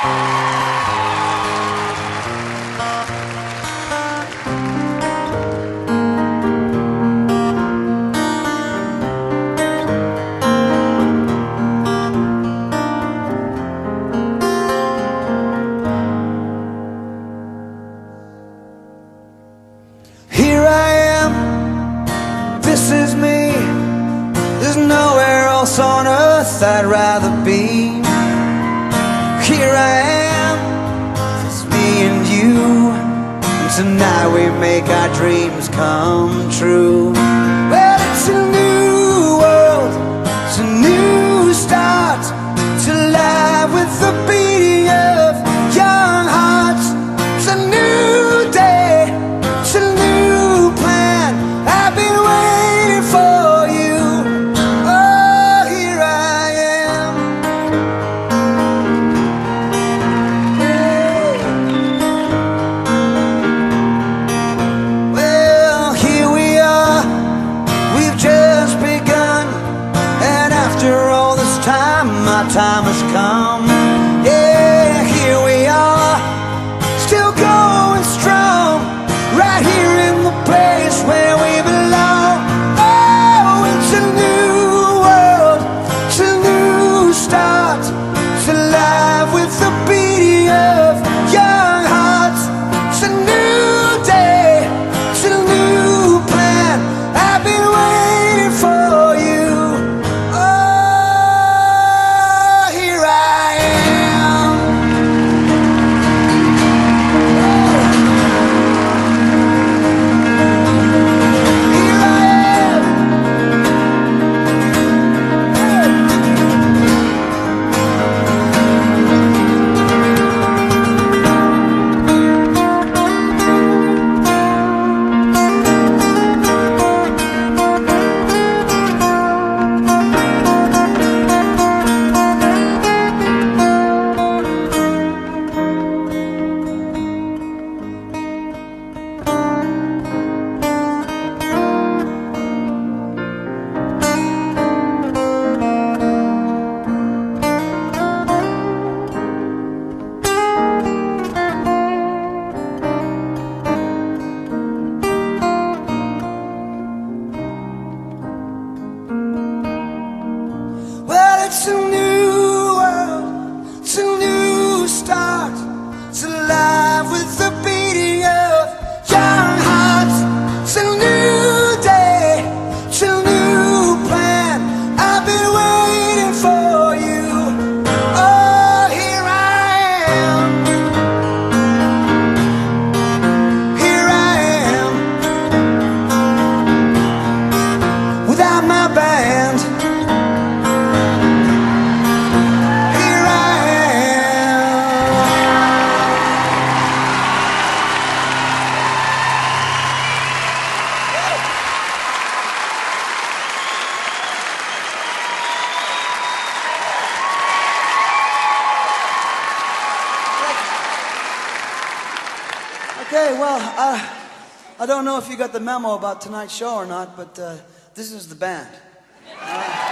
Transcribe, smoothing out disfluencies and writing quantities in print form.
Here I am, this is me. There's nowhere else on earth I'd rather be. Here I am, it's me and you, and tonight we make our dreams come true. Well, it's a new world, it's a new start to life with the beating of young hearts. It's a new day, it's a new plan. I've been waiting for you. Oh, here I am. Well, here we are, we've just begun, and after all this time, my time has come. Yeah, here we are, still going strong, right here in the place where we belong. Oh, it's a new world, it's a new start to life with the beating of young hearts. It's a new day, it's a new plan. I've been waiting for you. Oh, here I am. Here I am. Well, it's a new world, it's a new start to life with the beating of young hearts. It's a new day, it's a new plan. I've been waiting for you. Oh, here I am. Here I am. Without my band, here I am. Okay, well, I don't know if you got the memo about tonight's show or not, but this is the band.